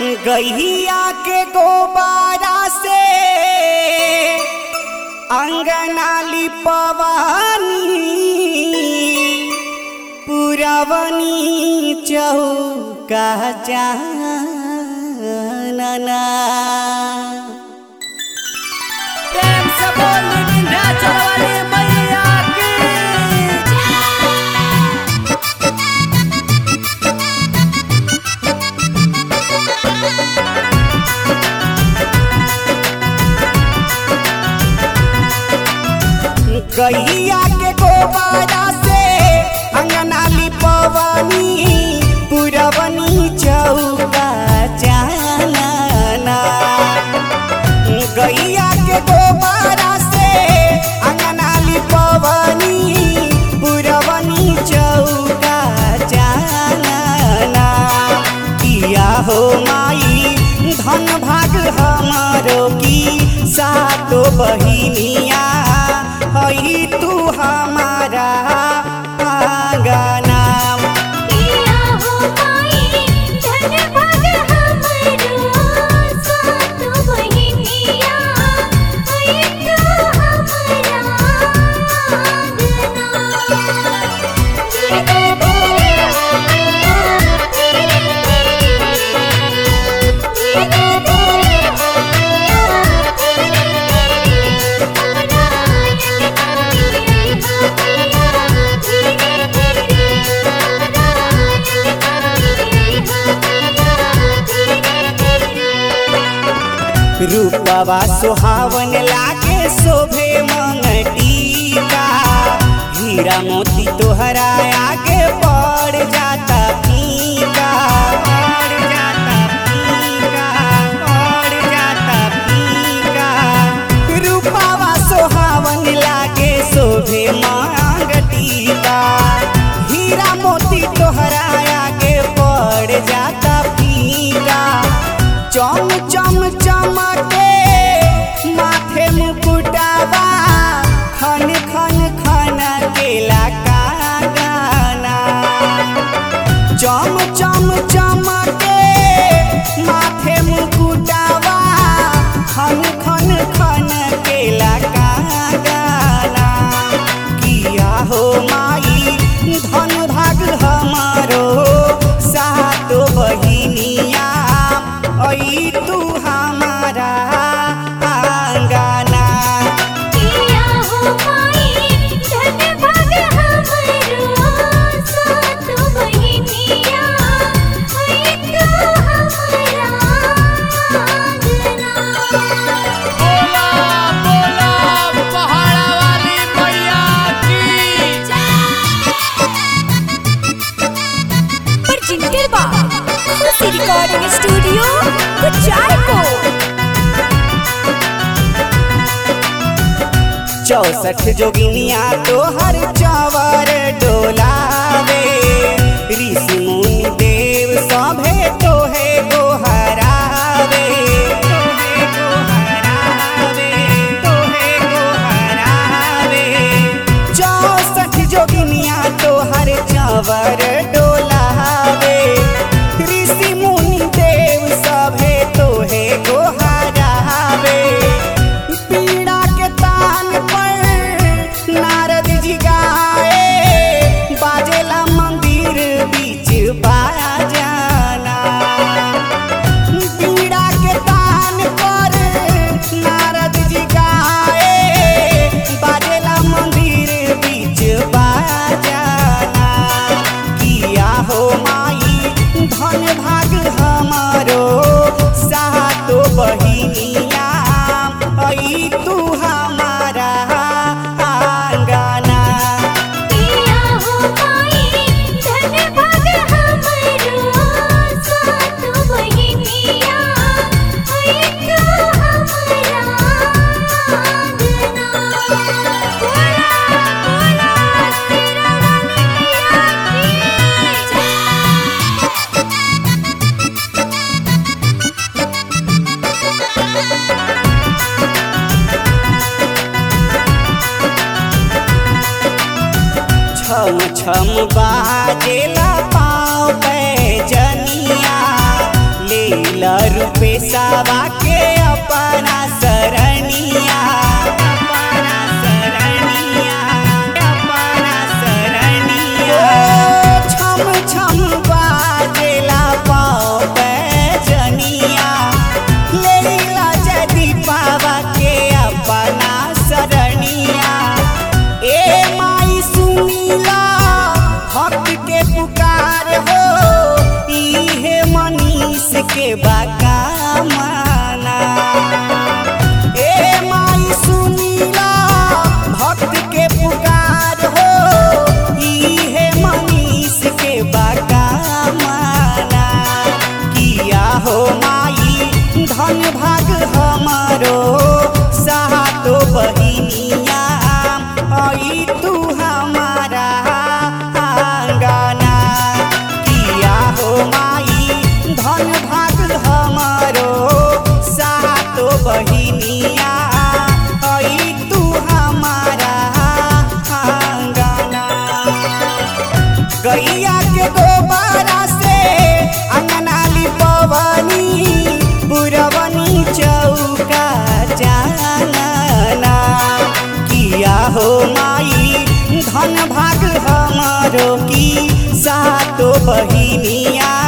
गैया के गोबारा से अंगना लिपवानी पुरवनी चौका चानना। प्रेम से बोली विंध्याचल वाली मैया की। गैया के गोबारा से अंगना लिपवनी पुरवनी चौका चानना। गैया के गोबारा से अंगना लिपवनी पुरवनी चौका चानना। किया हो माई धन भाग हमारो की सातो बहिनिया हई तू हमारा आंगना। किया हो माई धन भाग हमारो सातो बहिनिया हई तू हमारा आंगना। धीरे धीरे होया धीरे धीरे रूपवा सुहावन लागे शोभे मंगटीका। हीरा मोती तोहरा आगे पड़ जाता फीका, पड़ जाता फीका, पड़ जाता फीका। रूपवा सुहावन लागे शोभे मंगटीका। हीरा मोती तोहरा आगे पड़ जाता फीका। चम चम चमके माथे मुकुटावा खन खन खन केला का गाना। चम चम चमके माथे मुकुटावा खन खन खन केला का गाना। किया हो माई धन भाग हमारो सातो बहिनिया ओई तू हमारा आंगना। किया हो माई धन भाग हमारो सातो बहिनिया हई तू हमारा आंगना। बोला बोला पहाड़ा वाली मैया की। Presented by Khushi recording studio Kuchaikot. 64 जोगिनिया तोहर चवर डोलावे। ऋषि मुनि देव सभे तोहे गोहरावे, तोहे गोहरावे, तोहे गोहरावे। 64 जोगिनिया तोहर चवर डोलावे। ऋषि मुनि देव सभे तोहे गोहरावे। पीड़ा के तान पर नारद जी गाए बाजेला मंदिर बीच बाजाना। पीड़ा के तान पर नारद जी गाए बाजेला मंदिर बीच बाजाना। किया हो माई धन भाग हमारो सातो बहिनिया हई तू हमारा आंगना। किया हो माई धन भाग हमारो सातो बहिनिया हई तू हमारा आंगना। बोला बोला तेरा वाली छम छम बाजेला पाँव पे जनिया। लीला रुपेशवा के अपना सरनिया अपना सरनिया अपना सरनिया छम छम बाजेला पाँव पैजनिया लेला जदी पावा के अपना सरनिया ए माई सुनीला भक्त के पुकार हो इहे मनीष के बाका माना ए माई सुनीला भक्त के पुकार हो इहे मनीष के बाका माना किया हो माई धन भाग हमारो सातो बहिनिया आई तू हमारा आंगना किया हो माई धन भाग हमारो सातो बहिनिया आई तू हमारा आंगना गैया के गोबरा से अंगना लिपवनी पुरवनी चौका जानना किया हो माई धन भाग हमारो की सातो बहिनिया